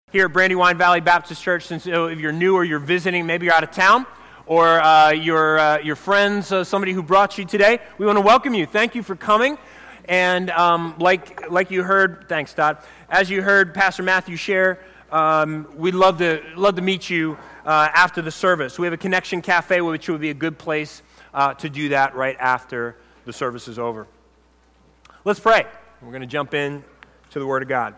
Here at Brandywine Valley Baptist Church, since if you're new or you're visiting, maybe you're out of town, or your friends, somebody who brought you today, we want to welcome you. Thank you for coming. And like you heard, thanks, Todd. As you heard Pastor Matthew share, we'd love to meet you after the service. We have a Connection Cafe, which would be a good place to do that right after the service is over. Let's pray. We're going to jump in to the Word of God.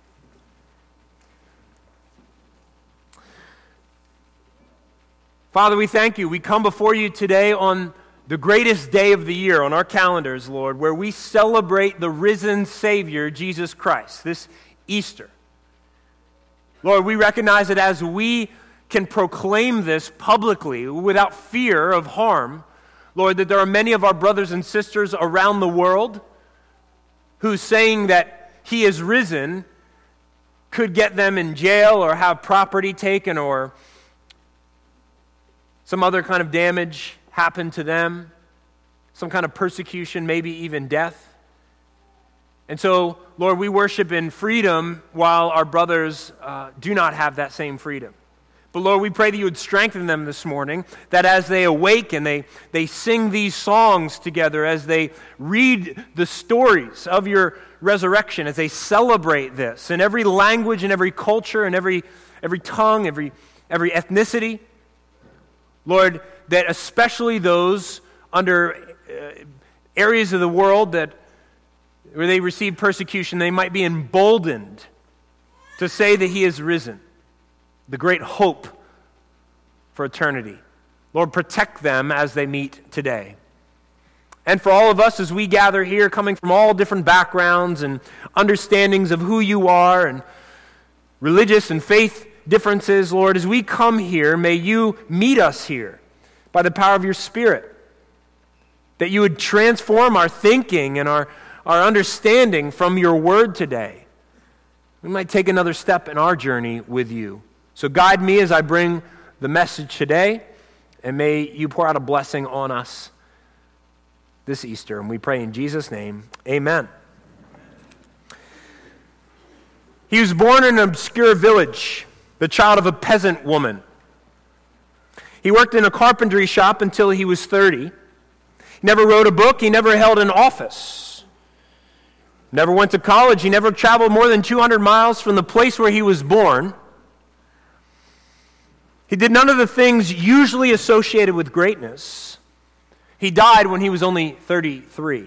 Father, we thank you. We come before you today on the greatest day of the year on our calendars, Lord, where we celebrate the risen Savior, Jesus Christ, this Easter. Lord, we recognize that as we can proclaim this publicly without fear of harm, Lord, that there are many of our brothers and sisters around the world who saying that He is risen could get them in jail or have property taken or some other kind of damage happen to them, some kind of persecution, maybe even death. And so, Lord, we worship in freedom while our brothers do not have that same freedom. But Lord, we pray that you would strengthen them this morning, that as they awake and they sing these songs together, as they read the stories of your resurrection, as they celebrate this in every language and every culture and every tongue, every ethnicity, Lord, that especially those under areas of the world where they receive persecution, they might be emboldened to say that He is risen, the great hope for eternity. Lord, protect them as they meet today. And for all of us as we gather here, coming from all different backgrounds and understandings of who you are and religious and faith differences, Lord, as we come here, may you meet us here by the power of your Spirit, that you would transform our thinking and our understanding from your word today. We might take another step in our journey with you. So guide me as I bring the message today, and may you pour out a blessing on us this Easter. And we pray in Jesus' name, amen. He was born in an obscure village, the child of a peasant woman. He worked in a carpentry shop until he was 30. He never wrote a book. He never held an office. Never went to college. He never traveled more than 200 miles from the place where he was born. He did none of the things usually associated with greatness. He died when he was only 33.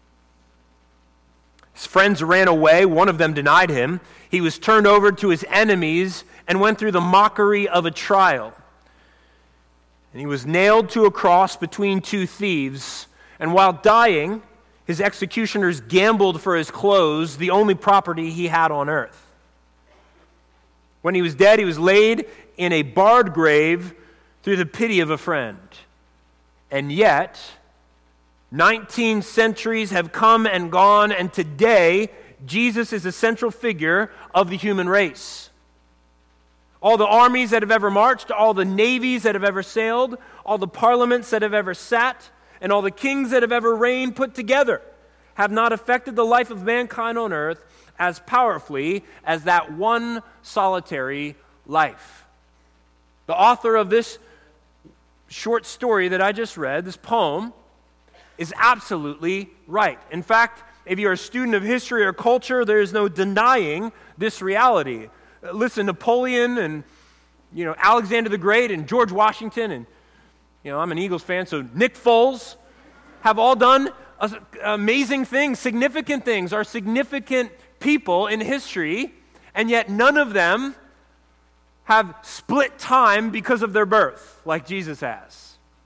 His friends ran away. One of them denied him. He was turned over to his enemies and went through the mockery of a trial. And he was nailed to a cross between two thieves. And while dying, his executioners gambled for his clothes, the only property he had on earth. When he was dead, he was laid in a barred grave through the pity of a friend. And yet, 19 centuries have come and gone, and today, Jesus is a central figure of the human race. All the armies that have ever marched, all the navies that have ever sailed, all the parliaments that have ever sat, and all the kings that have ever reigned put together have not affected the life of mankind on earth as powerfully as that one solitary life. The author of this short story that I just read, this poem, is absolutely right. In fact, if you're a student of history or culture, there is no denying this reality. Listen, Napoleon and Alexander the Great and George Washington and I'm an Eagles fan, so Nick Foles have all done amazing things, significant things, are significant people in history, and yet none of them have split time because of their birth like Jesus has.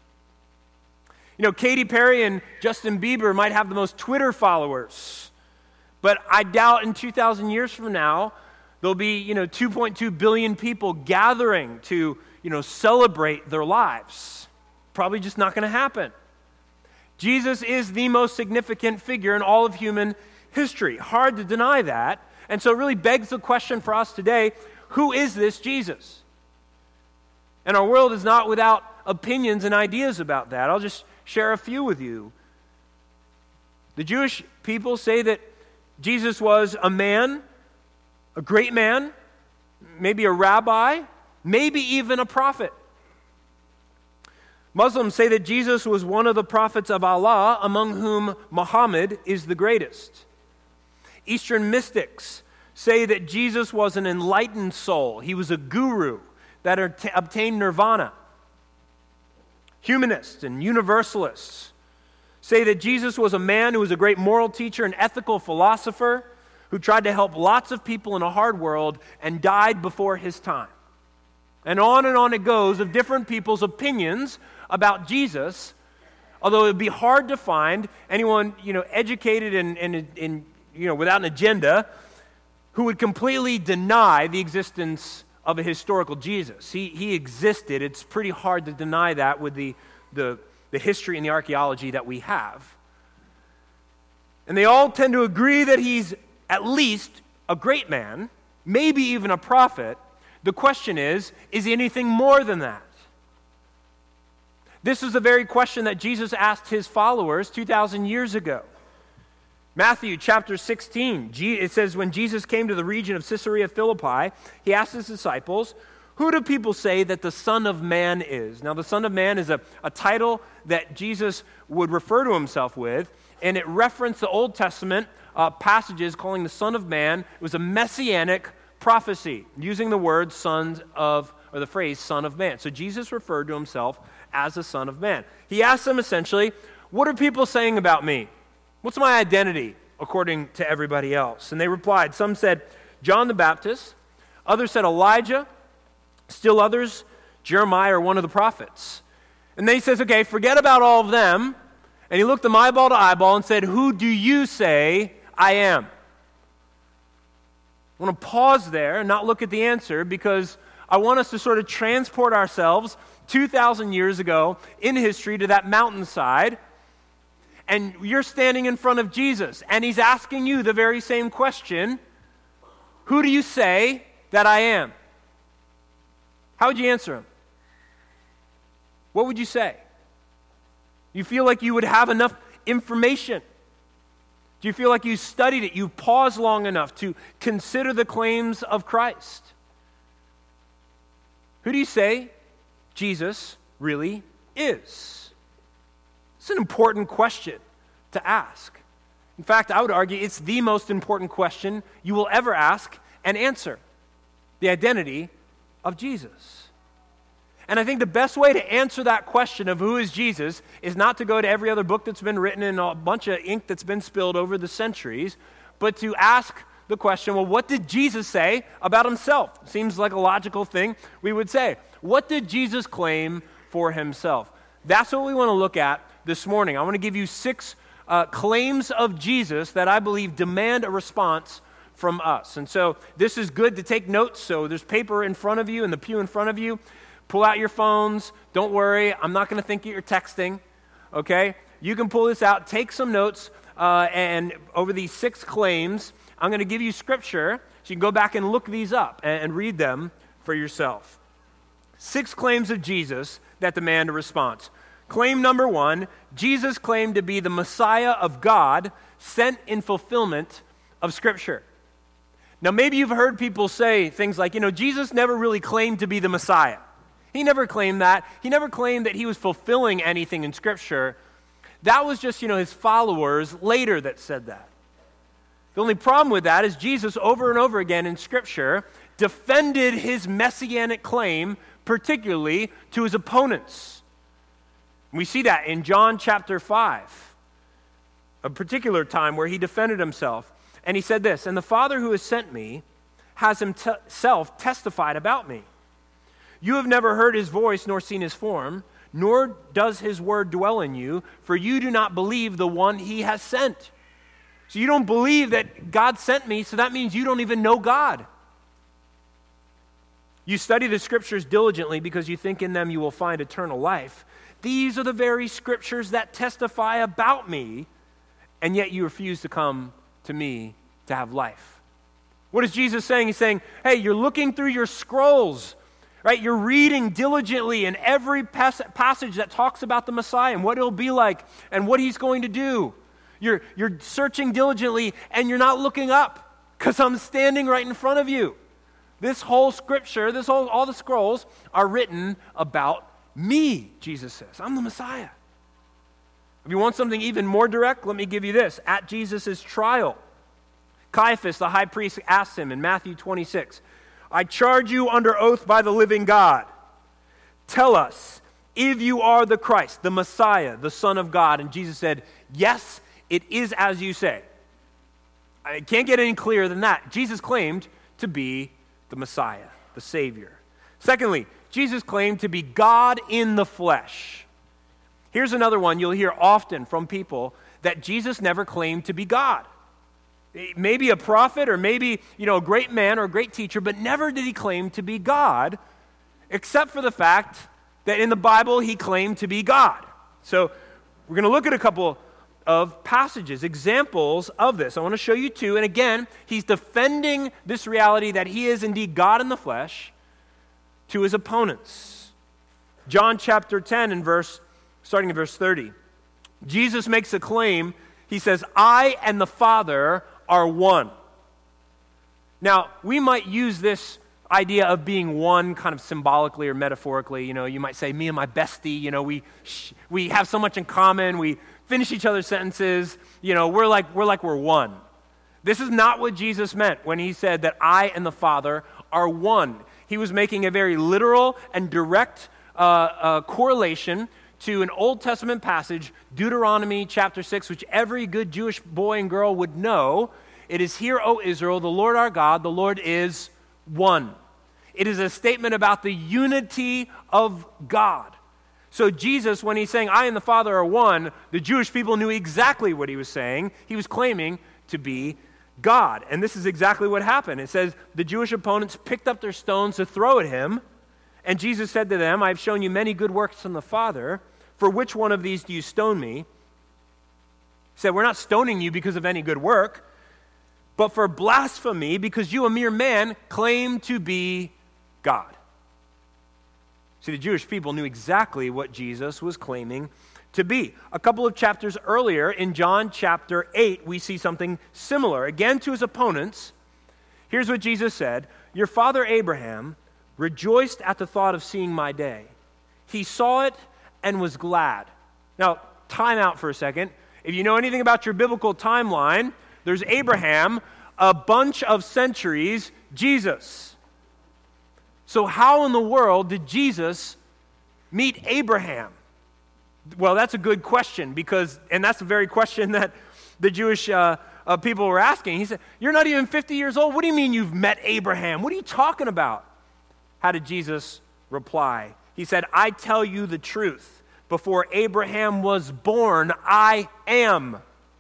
Katy Perry and Justin Bieber might have the most Twitter followers, but I doubt in 2,000 years from now there'll be 2.2 billion people gathering to celebrate their lives. Probably just not going to happen. Jesus is the most significant figure in all of human history. Hard to deny that. And so it really begs the question for us today, who is this Jesus? And our world is not without opinions and ideas about that. I'll just share a few with you. The Jewish people say that Jesus was a man, a great man, maybe a rabbi, maybe even a prophet. Muslims say that Jesus was one of the prophets of Allah, among whom Muhammad is the greatest. Eastern mystics say that Jesus was an enlightened soul. He was a guru that obtained nirvana. Humanists and universalists say that Jesus was a man who was a great moral teacher and ethical philosopher who tried to help lots of people in a hard world and died before his time. And on it goes of different people's opinions about Jesus, although it would be hard to find anyone, educated and without an agenda who would completely deny the existence of a historical Jesus. He existed. It's pretty hard to deny that with the history and the archaeology that we have. And they all tend to agree that he's at least a great man, maybe even a prophet. The question is he anything more than that? This is the very question that Jesus asked his followers 2,000 years ago. Matthew chapter 16, it says, when Jesus came to the region of Caesarea Philippi, he asked his disciples, who do people say that the Son of Man is? Now, the Son of Man is a title that Jesus would refer to himself with, and it referenced the Old Testament passages calling the Son of Man. It was a messianic prophecy, using the word the phrase Son of Man. So Jesus referred to himself as the Son of Man. He asked them essentially, what are people saying about me? What's my identity according to everybody else? And they replied, some said John the Baptist, others said Elijah, still others Jeremiah or one of the prophets. And then he says, okay, forget about all of them. And he looked them eyeball to eyeball and said, who do you say I am? I want to pause there and not look at the answer because I want us to sort of transport ourselves 2,000 years ago in history to that mountainside. And you're standing in front of Jesus, and he's asking you the very same question. Who do you say that I am? How would you answer him? What would you say? You feel like you would have enough information? Do you feel like you studied it? You paused long enough to consider the claims of Christ? Who do you say Jesus really is? It's an important question to ask. In fact, I would argue it's the most important question you will ever ask and answer. The identity of Jesus. And I think the best way to answer that question of who is Jesus is not to go to every other book that's been written and a bunch of ink that's been spilled over the centuries, but to ask the question, well, what did Jesus say about himself? Seems like a logical thing we would say. What did Jesus claim for himself? That's what we want to look at this morning. I want to give you 6 claims of Jesus that I believe demand a response from us. And so this is good to take notes. So there's paper in front of you and the pew in front of you. Pull out your phones. Don't worry. I'm not going to think that you're texting. Okay? You can pull this out. Take some notes. And over these 6 claims, I'm going to give you scripture so you can go back and look these up and read them for yourself. 6 claims of Jesus that demand a response. Claim number 1, Jesus claimed to be the Messiah of God sent in fulfillment of Scripture. Now, maybe you've heard people say things like, Jesus never really claimed to be the Messiah. He never claimed that. He never claimed that he was fulfilling anything in Scripture. That was just, his followers later that said that. The only problem with that is Jesus, over and over again in Scripture, defended his messianic claim, particularly to his opponents. We see that in John chapter 5, a particular time where he defended himself. And he said this, and the Father who has sent me has himself testified about me. You have never heard his voice nor seen his form, nor does his word dwell in you, for you do not believe the one he has sent. So you don't believe that God sent me, so that means you don't even know God. You study the Scriptures diligently because you think in them you will find eternal life. These are the very Scriptures that testify about me, and yet you refuse to come to me to have life. What is Jesus saying? He's saying, hey, you're looking through your scrolls, right? You're reading diligently in every passage that talks about the Messiah and what it'll be like and what he's going to do. You're searching diligently and you're not looking up because I'm standing right in front of you. This whole scripture, all the scrolls are written about me, Jesus says. I'm the Messiah. If you want something even more direct, let me give you this. At Jesus' trial, Caiaphas, the high priest, asked him in Matthew 26, I charge you under oath by the living God. Tell us if you are the Christ, the Messiah, the Son of God. And Jesus said, yes, it is as you say. I can't get any clearer than that. Jesus claimed to be the Messiah, the Savior. Secondly, Jesus claimed to be God in the flesh. Here's another one you'll hear often from people, that Jesus never claimed to be God. Maybe a prophet or maybe, a great man or a great teacher, but never did he claim to be God, except for the fact that in the Bible he claimed to be God. So we're going to look at a couple of passages, examples of this. I want to show you two. And again, he's defending this reality that he is indeed God in the flesh to his opponents. John chapter 10 starting in verse 30. Jesus makes a claim. He says, I and the Father are one. Now, we might use this idea of being one kind of symbolically or metaphorically. You might say, me and my bestie, we have so much in common. We finish each other's sentences. We're like we're one. This is not what Jesus meant when he said that I and the Father are one. He was making a very literal and direct correlation to an Old Testament passage, Deuteronomy chapter 6, which every good Jewish boy and girl would know. It is, Hear, O Israel, the Lord our God, the Lord is one. It is a statement about the unity of God. So Jesus, when he's saying, I and the Father are one, the Jewish people knew exactly what he was saying. He was claiming to be God. And this is exactly what happened. It says, the Jewish opponents picked up their stones to throw at him. And Jesus said to them, I have shown you many good works from the Father. For which one of these do you stone me? He said, we're not stoning you because of any good work, but for blasphemy, because you, a mere man, claim to be God. See, the Jewish people knew exactly what Jesus was claiming to be. A couple of chapters earlier, in John chapter 8, we see something similar. Again, to his opponents, here's what Jesus said, your father Abraham rejoiced at the thought of seeing my day. He saw it and was glad. Now, time out for a second. If you know anything about your biblical timeline, there's Abraham, a bunch of centuries, Jesus. So how in the world did Jesus meet Abraham? Well, that's a good question, and that's the very question that the Jewish people were asking. He said, you're not even 50 years old. What do you mean you've met Abraham? What are you talking about? How did Jesus reply? He said, I tell you the truth. Before Abraham was born, I am.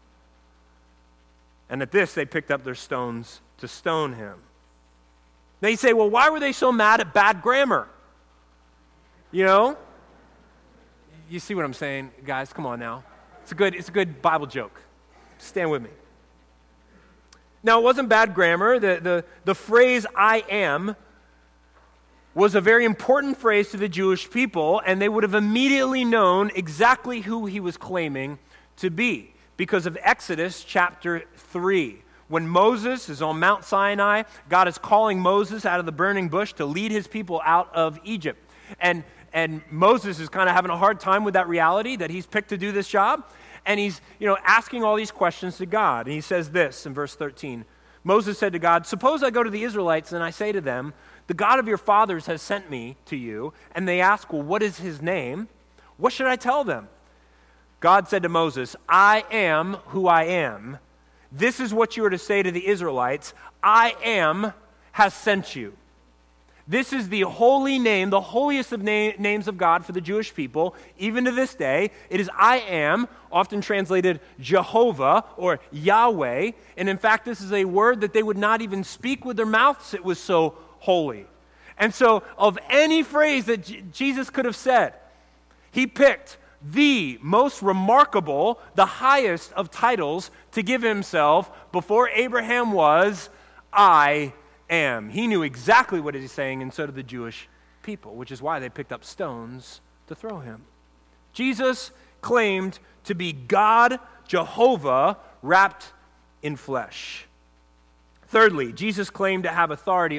And at this, they picked up their stones to stone him. Now you say, well, why were they so mad at bad grammar? You see what I'm saying, guys? Come on now. It's a good Bible joke. Stand with me. Now, it wasn't bad grammar. The phrase I am was a very important phrase to the Jewish people, and they would have immediately known exactly who he was claiming to be because of Exodus chapter 3. When Moses is on Mount Sinai, God is calling Moses out of the burning bush to lead his people out of Egypt. And Moses is kind of having a hard time with that reality that he's picked to do this job. And he's, asking all these questions to God. And he says this in verse 13. Moses said to God, suppose I go to the Israelites and I say to them, the God of your fathers has sent me to you. And they ask, well, what is his name? What should I tell them? God said to Moses, I am who I am. This is what you are to say to the Israelites. I am has sent you. This is the holy name, the holiest of names of God for the Jewish people. Even to this day, it is I am, often translated Jehovah or Yahweh. And in fact, this is a word that they would not even speak with their mouths. It was so holy. And so of any phrase that Jesus could have said, he picked the most remarkable, the highest of titles to give himself before Abraham was, I am. He knew exactly what he's saying, and so did the Jewish people, which is why they picked up stones to throw him. Jesus claimed to be God, Jehovah, wrapped in flesh. Thirdly, Jesus claimed to have authority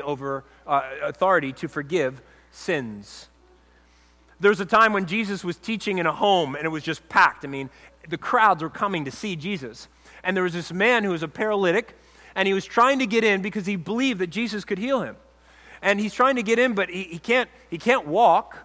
to forgive sins. There was a time when Jesus was teaching in a home and it was just packed. I mean, the crowds were coming to see Jesus. And there was this man who was a paralytic, and he was trying to get in because he believed that Jesus could heal him. And he's trying to get in, but he can't walk.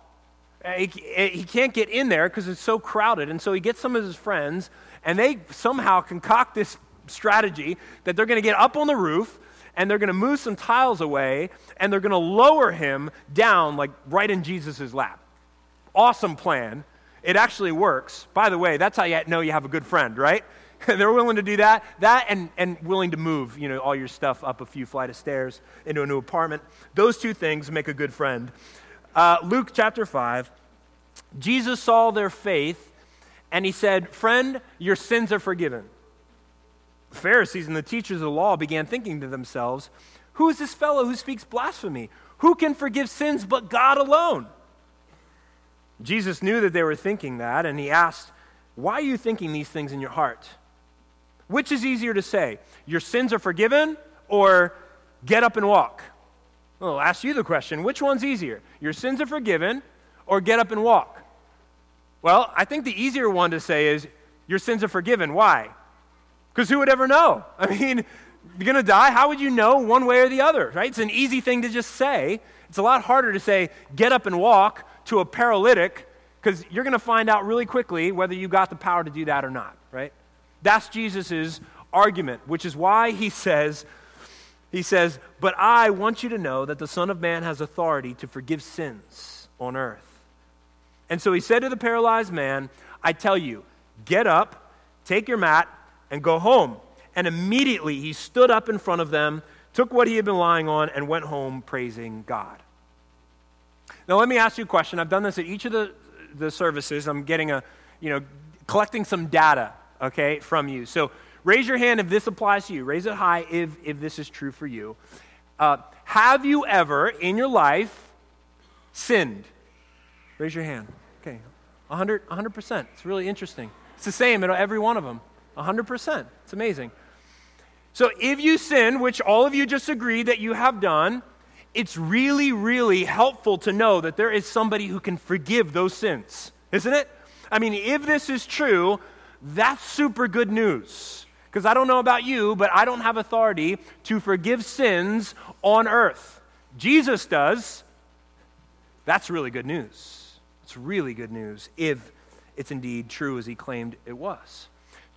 He can't get in there because it's so crowded. And so he gets some of his friends, and they somehow concoct this strategy that they're going to get up on the roof, and they're going to move some tiles away, and they're going to lower him down like right in Jesus' lap. Awesome plan. It actually works. By the way, that's how you know you have a good friend, right? They're willing to do that and willing to move, all your stuff up a few flight of stairs into a new apartment. Those two things make a good friend. Luke chapter 5, Jesus saw their faith, and he said, "Friend, your sins are forgiven." The Pharisees and the teachers of the law began thinking to themselves, "Who is this fellow who speaks blasphemy? Who can forgive sins but God alone?" Jesus knew that they were thinking that, and he asked, "Why are you thinking these things in your heart? Which is easier to say, your sins are forgiven, or get up and walk?" Well, I'll ask you the question, which one's easier? Your sins are forgiven, or get up and walk? Well, I think the easier one to say is, your sins are forgiven. Why? Because who would ever know? I mean, you're going to die. How would you know one way or the other, right? It's an easy thing to just say. It's a lot harder to say, get up and walk to a paralytic, because you're going to find out really quickly whether you got the power to do that or not, right? That's Jesus' argument, which is why he says, "But I want you to know that the Son of Man has authority to forgive sins on earth." And so he said to the paralyzed man, "I tell you, get up, take your mat, and go home." And immediately he stood up in front of them, took what he had been lying on, and went home praising God. Now let me ask you a question. I've done this at each of the services. I'm getting collecting some data, okay, from you. So raise your hand if this applies to you. Raise it high if this is true for you. Have you ever in your life sinned? Raise your hand. Okay, 100%. It's really interesting. It's the same in every one of them. 100%. It's amazing. So if you sin, which all of you just agreed that you have done, it's really, really helpful to know that there is somebody who can forgive those sins, isn't it? I mean, if this is true, that's super good news. Because I don't know about you, but I don't have authority to forgive sins on earth. Jesus does. That's really good news. It's really good news if it's indeed true as he claimed it was.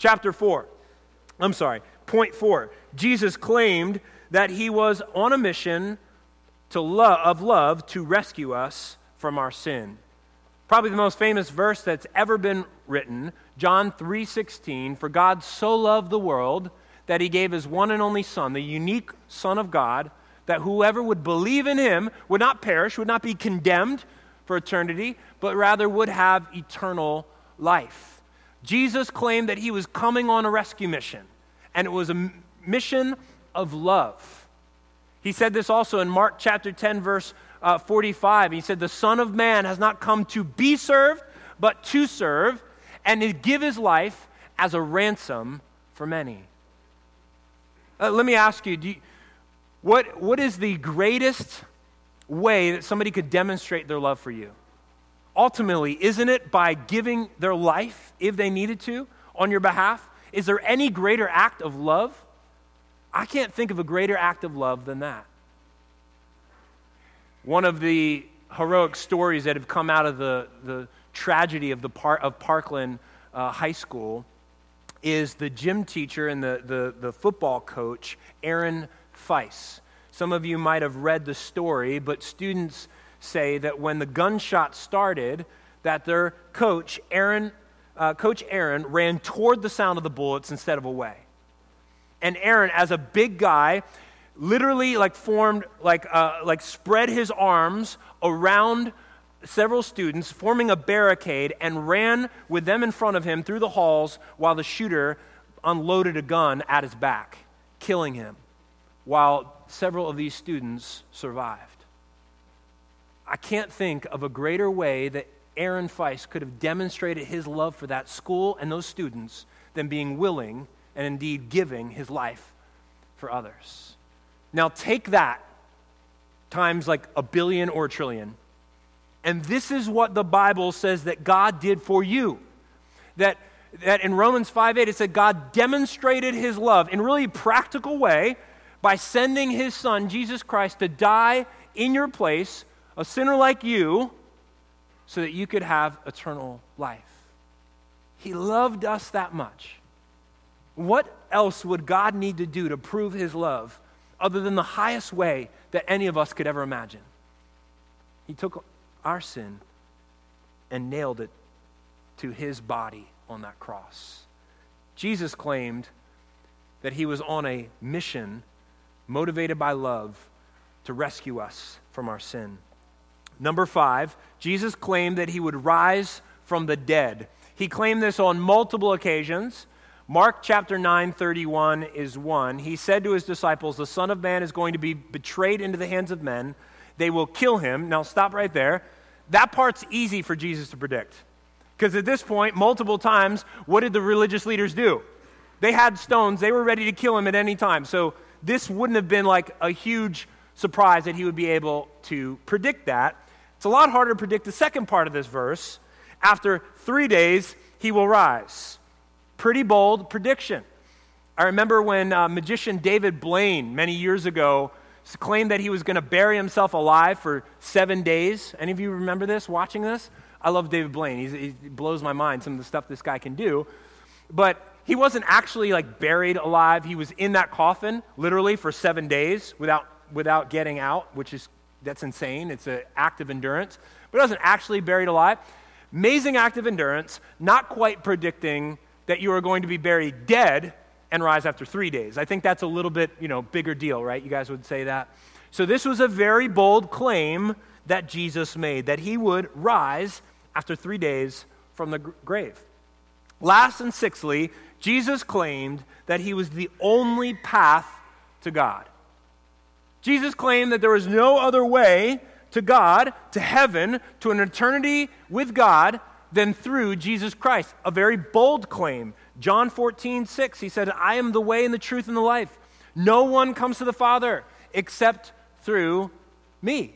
Point 4. Jesus claimed that he was on a mission of love to rescue us from our sin. Probably the most famous verse that's ever been written, John 3:16, "For God so loved the world that he gave his one and only Son, the unique Son of God, that whoever would believe in him would not perish, would not be condemned for eternity, but rather would have eternal life." Jesus claimed that he was coming on a rescue mission, and it was a mission of love. He said this also in Mark chapter 10, verse 45. He said, "The Son of Man has not come to be served, but to serve, and to give his life as a ransom for many." Let me ask you, what is the greatest way that somebody could demonstrate their love for you? Ultimately, isn't it by giving their life, if they needed to, on your behalf? Is there any greater act of love? I can't think of a greater act of love than that. One of the heroic stories that have come out of the tragedy of Parkland High School is the gym teacher and the football coach, Aaron Feis. Some of you might have read the story, but students say that when the gunshot started, that their Coach Aaron ran toward the sound of the bullets instead of away. And Aaron, as a big guy, literally spread his arms around several students, forming a barricade, and ran with them in front of him through the halls while the shooter unloaded a gun at his back, killing him, while several of these students survived. I can't think of a greater way that Aaron Feis could have demonstrated his love for that school and those students than being willing and indeed giving his life for others. Now take that times like a billion or a trillion. And this is what the Bible says that God did for you. That in Romans 5:8 it said God demonstrated his love in a really practical way by sending his son, Jesus Christ, to die in your place, a sinner like you, so that you could have eternal life. He loved us that much. What else would God need to do to prove his love other than the highest way that any of us could ever imagine? He took our sin and nailed it to his body on that cross. Jesus claimed that he was on a mission motivated by love to rescue us from our sin. Number 5, Jesus claimed that he would rise from the dead. He claimed this on multiple occasions. Mark chapter 9:31 is one. He said to his disciples, the Son of Man is going to be betrayed into the hands of men. They will kill him. Now stop right there. That part's easy for Jesus to predict. Because at this point, multiple times, what did the religious leaders do? They had stones. They were ready to kill him at any time. So this wouldn't have been like a huge surprise that he would be able to predict that. It's a lot harder to predict the second part of this verse. After 3 days, he will rise. Pretty bold prediction. I remember when magician David Blaine, many years ago, claimed that he was going to bury himself alive for 7 days. Any of you remember this, watching this? I love David Blaine. He blows my mind, some of the stuff this guy can do. But he wasn't actually like buried alive. He was in that coffin, literally, for 7 days without getting out, that's insane. It's an act of endurance. But he wasn't actually buried alive. Amazing act of endurance, not quite predicting that you are going to be buried dead and rise after 3 days. I think that's a little bit, bigger deal, right? You guys would say that. So this was a very bold claim that Jesus made, that he would rise after 3 days from the grave. Last and sixthly, Jesus claimed that he was the only path to God. Jesus claimed that there was no other way to God, to heaven, to an eternity with God than through Jesus Christ. A very bold claim. John 14:6, he said, I am the way and the truth and the life. No one comes to the Father except through me.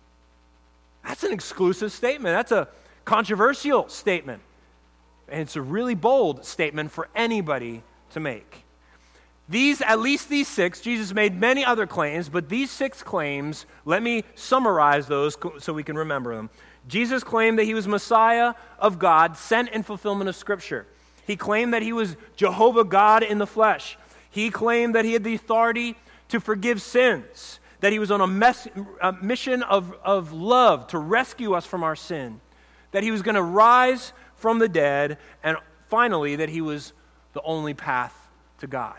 That's an exclusive statement. That's a controversial statement. And it's a really bold statement for anybody to make. At least these 6, Jesus made many other claims, but these 6 claims, let me summarize those so we can remember them. Jesus claimed that he was Messiah of God, sent in fulfillment of Scripture. He claimed that he was Jehovah God in the flesh. He claimed that he had the authority to forgive sins, that he was on a mission of love to rescue us from our sin, that he was going to rise from the dead, and finally, that he was the only path to God.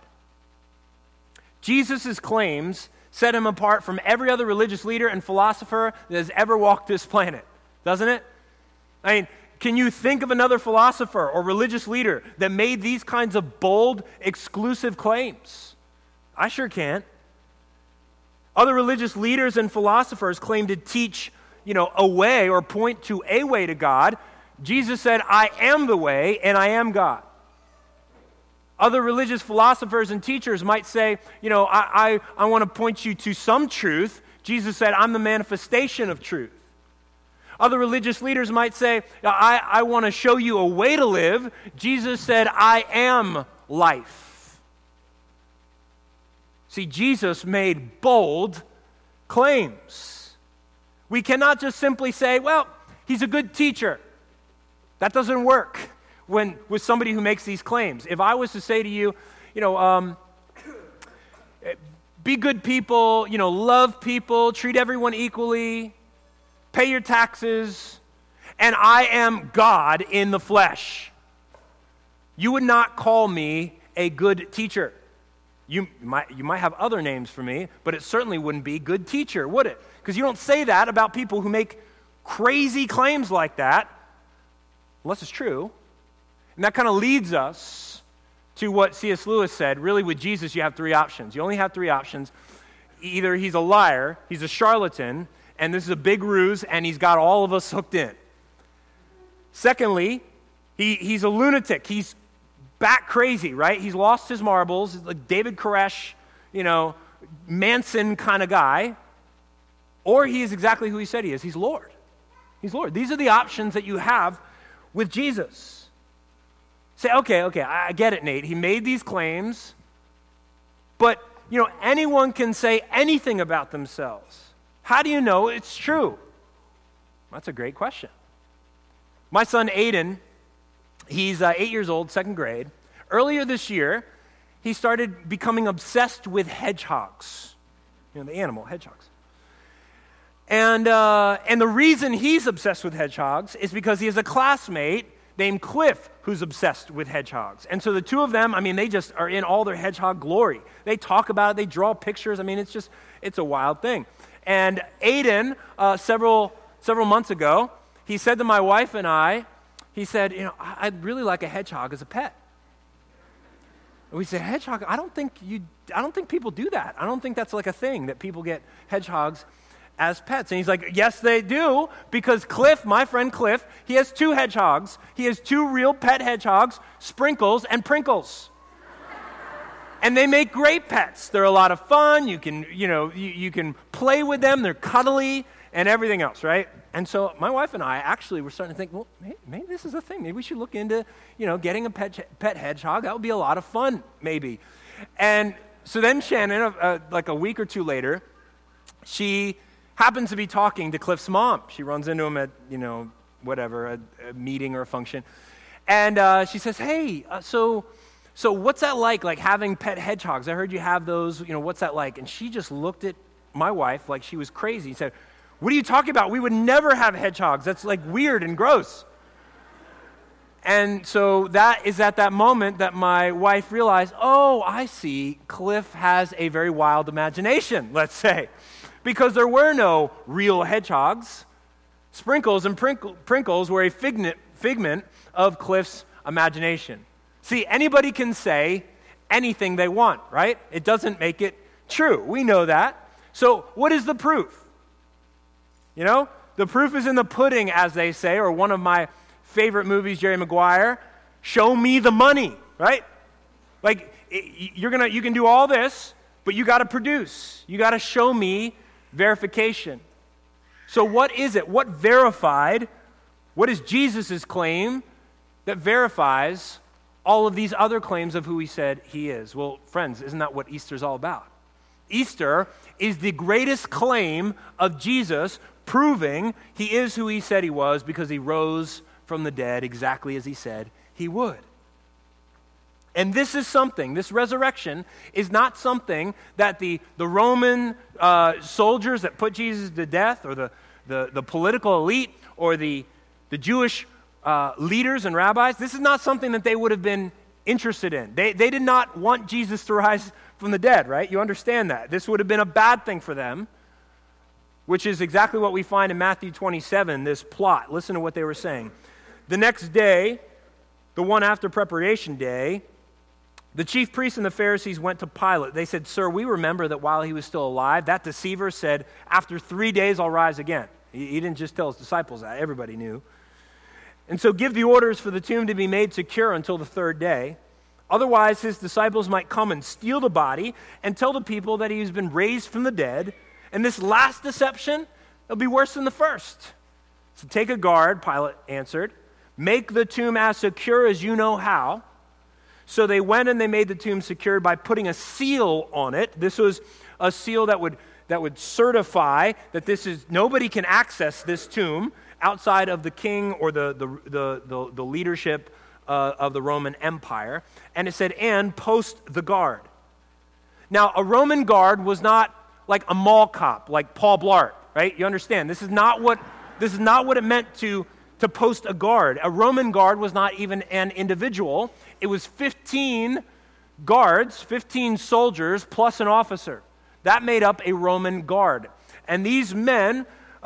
Jesus' claims set him apart from every other religious leader and philosopher that has ever walked this planet, doesn't it? I mean, can you think of another philosopher or religious leader that made these kinds of bold, exclusive claims? I sure can't. Other religious leaders and philosophers claim to teach, a way or point to a way to God. Jesus said, I am the way and I am God. Other religious philosophers and teachers might say, I want to point you to some truth. Jesus said, I'm the manifestation of truth. Other religious leaders might say, I want to show you a way to live. Jesus said, I am life. See, Jesus made bold claims. We cannot just simply say, well, he's a good teacher. That doesn't work with somebody who makes these claims. If I was to say to you, be good people, love people, treat everyone equally, pay your taxes, and I am God in the flesh, you would not call me a good teacher. You might have other names for me, but it certainly wouldn't be good teacher, would it? Because you don't say that about people who make crazy claims like that, unless it's true. And that kind of leads us to what C.S. Lewis said. Really, with Jesus, you have 3 options. You only have 3 options. Either he's a liar, he's a charlatan, and this is a big ruse, and he's got all of us hooked in. Secondly, he's a lunatic. He's bat crazy, right? He's lost his marbles, like David Koresh, Manson kind of guy, or he is exactly who he said he is. He's Lord. He's Lord. These are the options that you have with Jesus. Say, okay, I get it, Nate. He made these claims, but, anyone can say anything about themselves. How do you know it's true? That's a great question. My son, Aiden, he's 8 years old, second grade. Earlier this year, he started becoming obsessed with hedgehogs. The animal, hedgehogs. And the reason he's obsessed with hedgehogs is because he has a classmate named Cliff who's obsessed with hedgehogs. And so the two of them, they just are in all their hedgehog glory. They talk about it, they draw pictures. It's a wild thing. And Aiden, several months ago, he said to my wife and I, he said, I'd really like a hedgehog as a pet. And we said, hedgehog? I don't think people do that. I don't think that's like a thing that people get hedgehogs as pets. And he's like, yes, they do, because Cliff, my friend Cliff, he has 2 hedgehogs. He has 2 real pet hedgehogs, Sprinkles and Prinkles. And they make great pets. They're a lot of fun. You can, you can play with them. They're cuddly and everything else, right? And so my wife and I actually were starting to think, well, maybe this is a thing. Maybe we should look into, getting a pet hedgehog. That would be a lot of fun, maybe. And so then Shannon, like a week or 2 later, she happens to be talking to Cliff's mom. She runs into him at, a meeting or a function. And she says, hey, so what's that like having pet hedgehogs? I heard you have those, what's that like? And she just looked at my wife like she was crazy and said, what are you talking about? We would never have hedgehogs. That's weird and gross. And so that is at that moment that my wife realized, oh, I see, Cliff has a very wild imagination, let's say. Because there were no real hedgehogs. Sprinkles and Prinkles were a figment of Cliff's imagination. See, anybody can say anything they want, right? It doesn't make it true. We know that. So what is the proof? The proof is in the pudding, as they say, or one of my favorite movies, Jerry Maguire, show me the money, right? You can do all this, but you got to produce. You got to show me verification. So what is it? What verified? What is Jesus' claim that verifies all of these other claims of who he said he is? Well, friends, isn't that what Easter's all about? Easter is the greatest claim of Jesus, proving he is who he said he was because he rose from the dead exactly as he said he would. And this resurrection is not something that the Roman soldiers that put Jesus to death, or the political elite, or the Jewish leaders and rabbis, this is not something that they would have been interested in. They did not want Jesus to rise from the dead, right? You understand that. This would have been a bad thing for them, which is exactly what we find in Matthew 27, this plot. Listen to what they were saying. The next day, the one after preparation day, the chief priests and the Pharisees went to Pilate. They said, "Sir, we remember that while he was still alive, that deceiver said, 'After 3 days I'll rise again.'" He didn't just tell his disciples that. Everybody knew. "And so give the orders for the tomb to be made secure until the 3rd day. Otherwise, his disciples might come and steal the body and tell the people that he has been raised from the dead. And this last deception, it'll be worse than the first. So take a guard," Pilate answered. "Make the tomb as secure as you know how." So they went and they made the tomb secure by putting a seal on it. This was a seal that would certify that nobody can access this tomb outside of the king or the leadership of the Roman Empire. And it said, "And post the guard." Now, a Roman guard was not like a mall cop, like Paul Blart, right? You understand? This is not what it meant to post a guard. A Roman guard was not even an individual. It was 15 guards, 15 soldiers, plus an officer. That made up a Roman guard. And these men,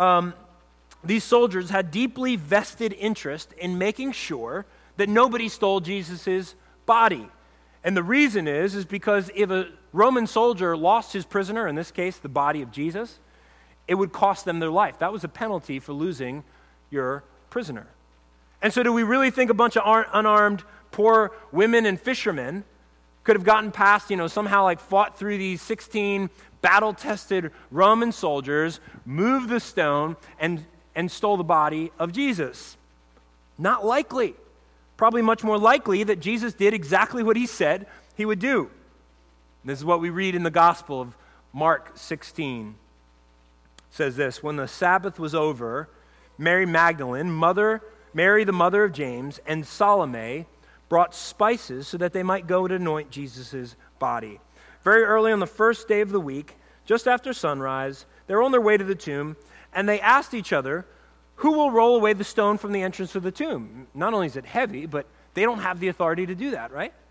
these soldiers, had deeply vested interest in making sure that nobody stole Jesus' body. And the reason is because if a Roman soldier lost his prisoner, in this case, the body of Jesus, it would cost them their life. That was a penalty for losing your prisoner. And so do we really think a bunch of unarmed, poor women and fishermen could have gotten past, somehow like fought through these 16 battle-tested Roman soldiers, moved the stone, and stole the body of Jesus? Not likely. Probably much more likely that Jesus did exactly what he said he would do. This is what we read in the Gospel of Mark 16. It says this: when the Sabbath was over, Mary Magdalene, Mary the mother of James, and Salome brought spices so that they might go to anoint Jesus' body. Very early on the first day of the week, just after sunrise, they were on their way to the tomb, and they asked each other, who will roll away the stone from the entrance of the tomb? Not only is it heavy, but they don't have the authority to do that, right?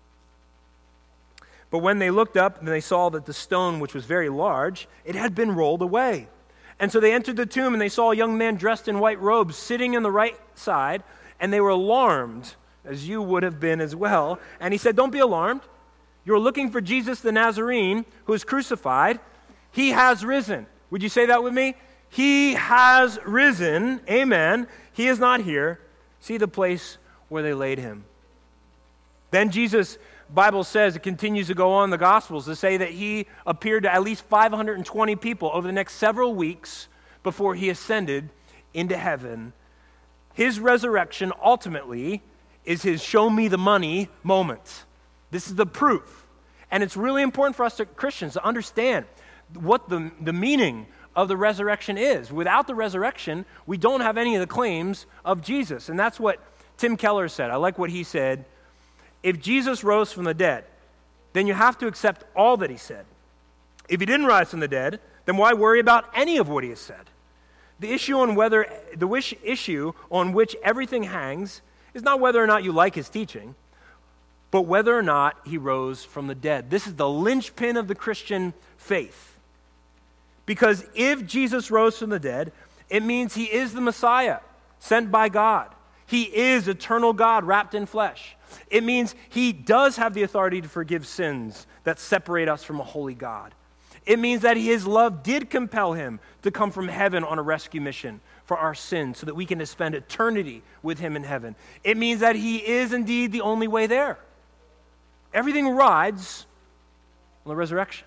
But when they looked up and they saw that the stone, which was very large, it had been rolled away. And so they entered the tomb and they saw a young man dressed in white robes sitting on the right side, and they were alarmed, as you would have been as well. And he said, don't be alarmed. You're looking for Jesus the Nazarene, who is crucified. He has risen. Would you say that with me? He has risen. Amen. He is not here. See the place where they laid him. Then Jesus, Bible says, it continues to go on in the Gospels to say that he appeared to at least 520 people over the next several weeks before he ascended into heaven. His resurrection ultimately is his show me the money moment. This is the proof. And it's really important for us Christians to understand what the meaning of the resurrection is. Without the resurrection, we don't have any of the claims of Jesus. And that's what Tim Keller said. I like what he said. If Jesus rose from the dead, then you have to accept all that he said. If he didn't rise from the dead, then why worry about any of what he has said? The issue on which everything hangs is not whether or not you like his teaching, but whether or not he rose from the dead. This is the linchpin of the Christian faith. Because if Jesus rose from the dead, it means he is the Messiah, sent by God. He is eternal God wrapped in flesh. It means he does have the authority to forgive sins that separate us from a holy God. It means that his love did compel him to come from heaven on a rescue mission for our sins so that we can spend eternity with him in heaven. It means that he is indeed the only way there. Everything rides on the resurrection.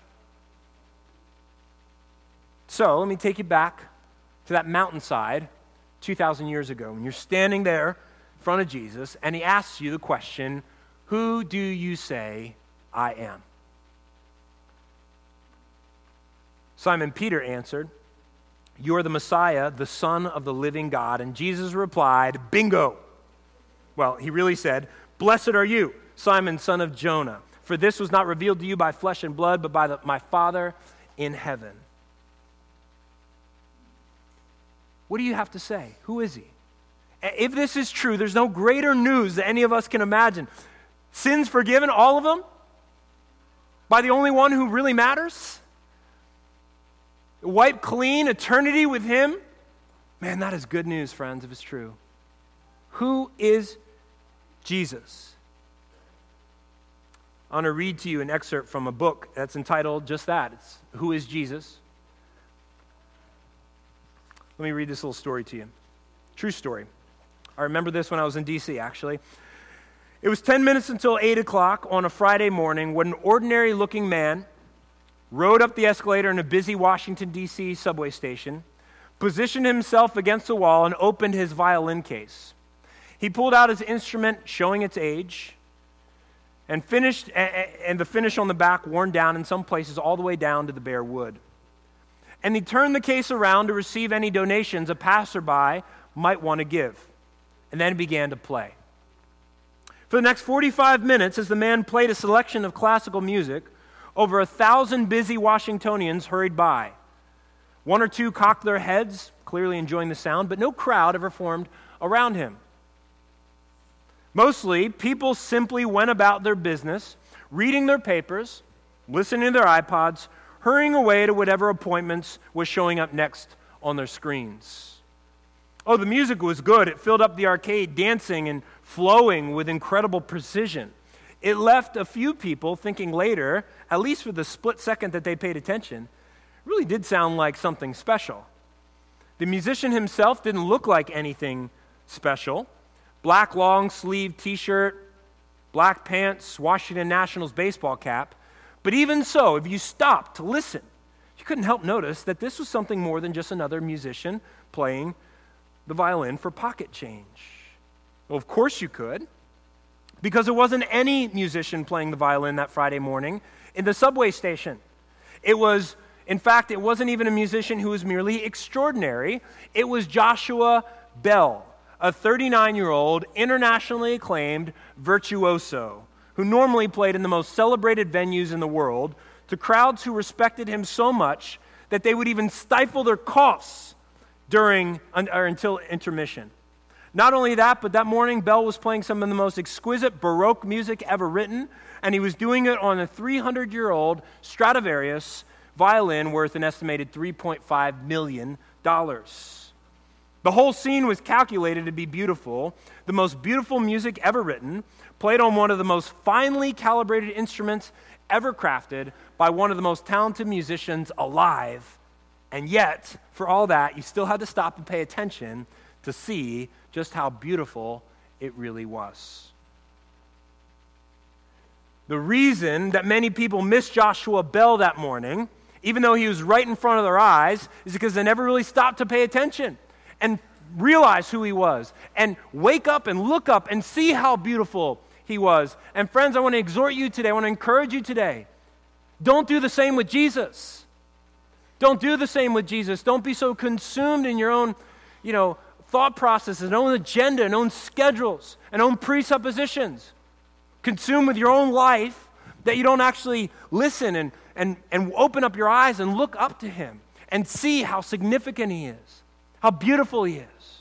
So let me take you back to that mountainside 2,000 years ago when you're standing there in front of Jesus and he asks you the question, who do you say I am? Simon Peter answered, you are the Messiah, the Son of the living God. And Jesus replied, bingo. Well, he really said, blessed are you, Simon, son of Jonah, for this was not revealed to you by flesh and blood, but by my Father in heaven. What do you have to say? Who is he? If this is true, there's no greater news that any of us can imagine. Sins forgiven, all of them, by the only one who really matters. Wipe clean, eternity with him. Man, that is good news, friends, if it's true. Who is Jesus? I want to read to you an excerpt from a book that's entitled just that. It's Who is Jesus? Let me read this little story to you. True story. I remember this when I was in D.C., actually. It was 10 minutes until 8 o'clock on a Friday morning when an ordinary-looking man rode up the escalator in a busy Washington, D.C. subway station, positioned himself against the wall, and opened his violin case. He pulled out his instrument, showing its age, and the finish on the back worn down in some places all the way down to the bare wood. And he turned the case around to receive any donations a passerby might want to give, and then began to play. For the next 45 minutes, as the man played a selection of classical music, over 1,000 busy Washingtonians hurried by. One or two cocked their heads, clearly enjoying the sound, but no crowd ever formed around him. Mostly, people simply went about their business, reading their papers, listening to their iPods, hurrying away to whatever appointments was showing up next on their screens. Oh, the music was good. It filled up the arcade, dancing and flowing with incredible precision. It left a few people thinking later, at least for the split second that they paid attention, it really did sound like something special. The musician himself didn't look like anything special. Black long-sleeve t-shirt, black pants, Washington Nationals baseball cap. But even so, if you stopped to listen, you couldn't help notice that this was something more than just another musician playing the violin for pocket change. Well, of course you could, because it wasn't any musician playing the violin that Friday morning in the subway station. In fact, it wasn't even a musician who was merely extraordinary. It was Joshua Bell, a 39-year-old, internationally acclaimed virtuoso, who normally played in the most celebrated venues in the world to crowds who respected him so much that they would even stifle their coughs until intermission. Not only that, but that morning, Bell was playing some of the most exquisite Baroque music ever written, and he was doing it on a 300-year-old Stradivarius violin worth an estimated $3.5 million. The whole scene was calculated to be beautiful, the most beautiful music ever written, played on one of the most finely calibrated instruments ever crafted by one of the most talented musicians alive. And yet, for all that, you still had to stop and pay attention to see just how beautiful it really was. The reason that many people missed Joshua Bell that morning, even though he was right in front of their eyes, is because they never really stopped to pay attention and realize who he was and wake up and look up and see how beautiful he was. And friends, I want to exhort you today, I want to encourage you today. Don't do the same with Jesus. Don't do the same with Jesus. Don't be so consumed in your own, thought processes and own agenda and own schedules and own presuppositions. Consumed with your own life that you don't actually listen and open up your eyes and look up to him and see how significant he is, how beautiful he is,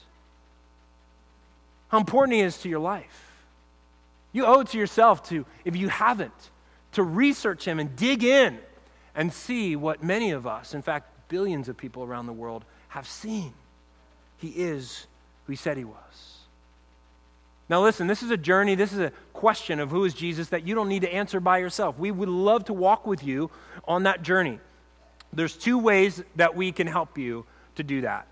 how important he is to your life. You owe it to yourself to, if you haven't, to research him and dig in and see what many of us, in fact, billions of people around the world, have seen. He is who he said he was. Now listen, this is a journey, this is a question of who is Jesus that you don't need to answer by yourself. We would love to walk with you on that journey. There's two ways that we can help you to do that.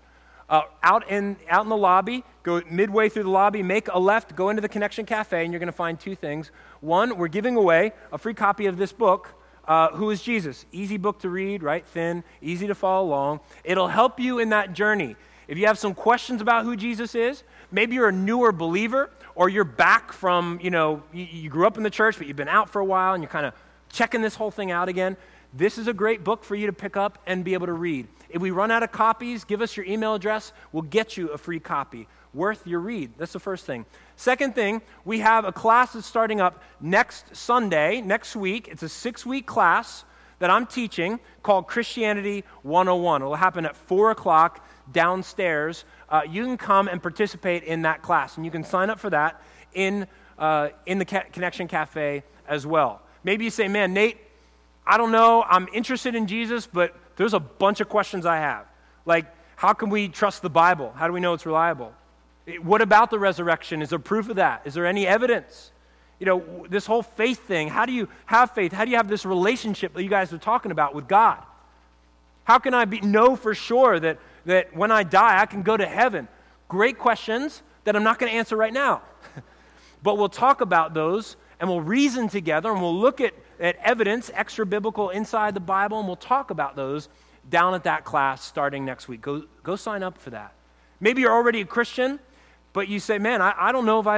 Out in the lobby, go midway through the lobby, make a left, go into the Connection Cafe, and you're going to find two things. One, we're giving away a free copy of this book, Who is Jesus? Easy book to read, right? Thin, easy to follow along. It'll help you in that journey. If you have some questions about who Jesus is, maybe you're a newer believer, or you're back from, you grew up in the church, but you've been out for a while, and you're kind of checking this whole thing out again. This is a great book for you to pick up and be able to read. If we run out of copies, give us your email address. We'll get you a free copy. Worth your read. That's the first thing. Second thing, we have a class that's starting up next Sunday, next week. It's a 6-week class that I'm teaching called Christianity 101. It'll happen at 4 o'clock downstairs. You can come and participate in that class, and you can sign up for that in the Connection Cafe as well. Maybe you say, man, Nate, I don't know, I'm interested in Jesus, but there's a bunch of questions I have. Like, how can we trust the Bible? How do we know it's reliable? What about the resurrection? Is there proof of that? Is there any evidence? This whole faith thing, how do you have faith? How do you have this relationship that you guys are talking about with God? How can I know for sure that when I die, I can go to heaven? Great questions that I'm not going to answer right now. But we'll talk about those, and we'll reason together, and we'll look at evidence, extra biblical inside the Bible, and we'll talk about those down at that class starting next week. Go sign up for that. Maybe you're already a Christian, but you say, man, I don't know if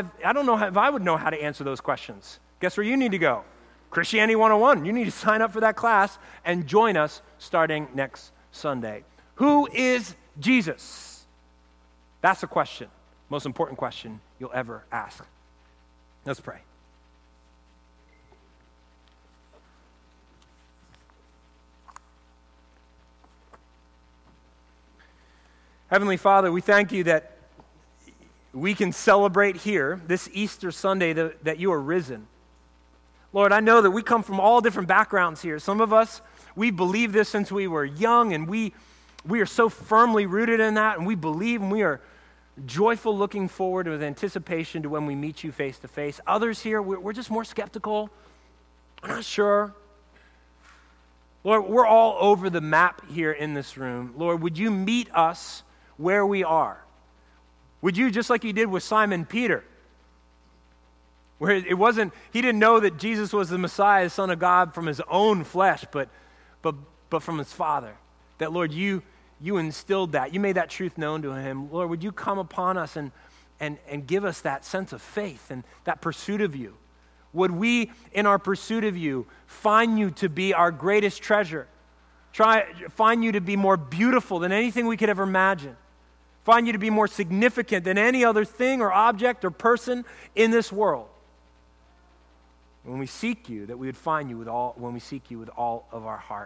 I would know how to answer those questions. Guess where you need to go? Christianity 101. You need to sign up for that class and join us starting next Sunday. Who is Jesus? That's the question, most important question you'll ever ask. Let's pray. Heavenly Father, we thank you that we can celebrate here this Easter Sunday that you are risen. Lord, I know that we come from all different backgrounds here. Some of us, we believe this since we were young, and we are so firmly rooted in that, and we believe, and we are joyful looking forward with anticipation to when we meet you face to face. Others here, we're just more skeptical. We're not sure. Lord, we're all over the map here in this room. Lord, would you meet us where we are? Would you, just like you did with Simon Peter, Where it wasn't, he didn't know that Jesus was the Messiah, Son of God, from his own flesh, but from his Father. That, Lord, you instilled that. You made that truth known to him. Lord, would you come upon us and give us that sense of faith and that pursuit of you? Would we, in our pursuit of you, find you to be our greatest treasure? Find you to be more beautiful than anything we could ever imagine. Find you to be more significant than any other thing or object or person in this world. When we seek you, that we would find you when we seek you with all of our heart.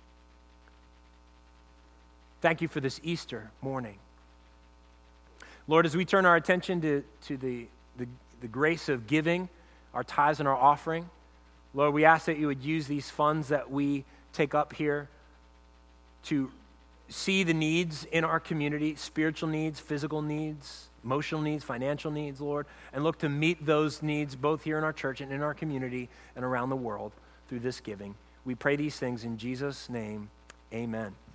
Thank you for this Easter morning. Lord, as we turn our attention to the grace of giving, our tithes and our offering, Lord, we ask that you would use these funds that we take up here to see the needs in our community, spiritual needs, physical needs, emotional needs, financial needs, Lord, and look to meet those needs both here in our church and in our community and around the world through this giving. We pray these things in Jesus' name. Amen.